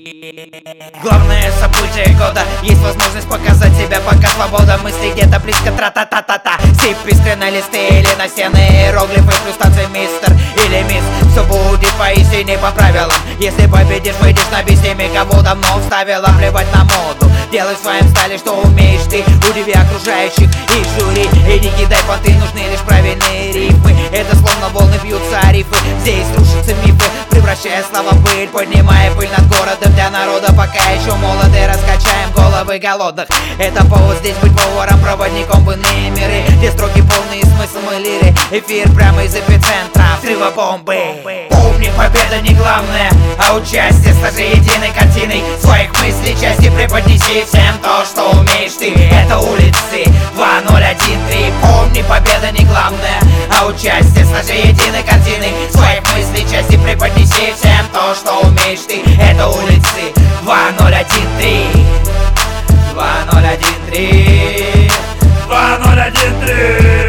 Главное событие года, есть возможность показать себя, пока свобода мысли где-то близко. Тра-та-та-та-та. Сип искры на листы или на стены, иероглифы плюс танцы мистер или мисс. Все будет поистине по правилам. Если победишь, выйдешь на бис теми, кого давно вставила. Плевать на моду, делай в своем стиле, что умеешь ты. Удиви окружающих и жюри, и не кидай понты, нужны лишь правильные рифмы. Это словно волны бьются о рифы, здесь рушатся мифы, превращая слова в пыль, поднимая пыль над городом для народа. Пока еще молоды, раскачаем головы голодных. Это повод здесь быть поваром, проводником в иные миры, где строки полные смыслом и лиры. Эфир прямо из эпицентра взрыва бомбы. Помни, победа не главное, а участие. Сложи единой картиной своих мыслей части, преподнеси всем то, что умеешь ты. Это улицы 2013. Помни, победа не главное, а участие. Сложи единой картиной своих мыслей части, преподнеси всем то, что умеешь ты. Это улицы 2013. 2013. 2013.